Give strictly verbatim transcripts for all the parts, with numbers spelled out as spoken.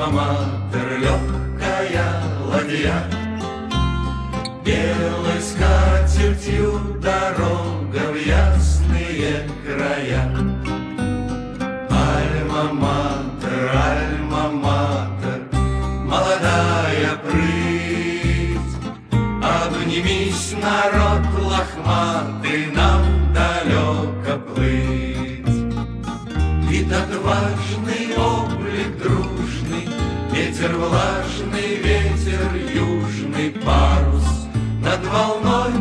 Альма-матер, легкая ладья, белой скатертью дорога в ясные края. Альма-матер, альма-матер, молодая прыть, обнимись, народ лохматый, нам далеко плыть. Вид отважный, облик дружный, ветер влажный, ветер южный, парус над волной.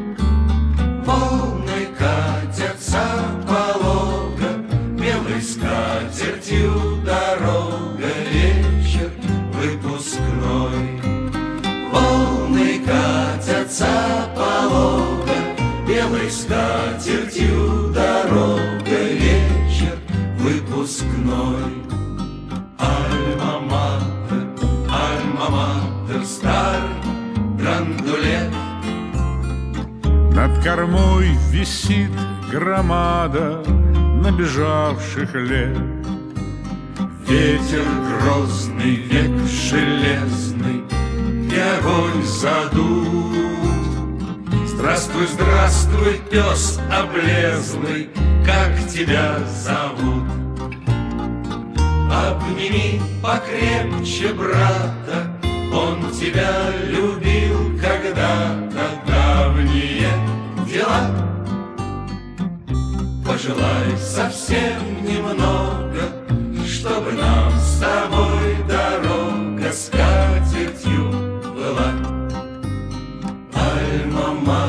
Волны катятся полого, белой скатертью дорога, вечер выпускной. Волны катятся полого, белой скатертью дорога, вечер выпускной. Альма-матер, альма-матер, старый драндулет. Над кормой висит громада набежавших лет. Ветер грозный, век железный, и огонь задул. Здравствуй, здравствуй, пес облезлый, как тебя зовут? Обними покрепче брата, он тебя любил когда-то, давние дела. Пожелай совсем немного, чтобы нам с тобой дорога скатертью была. Альма-матер,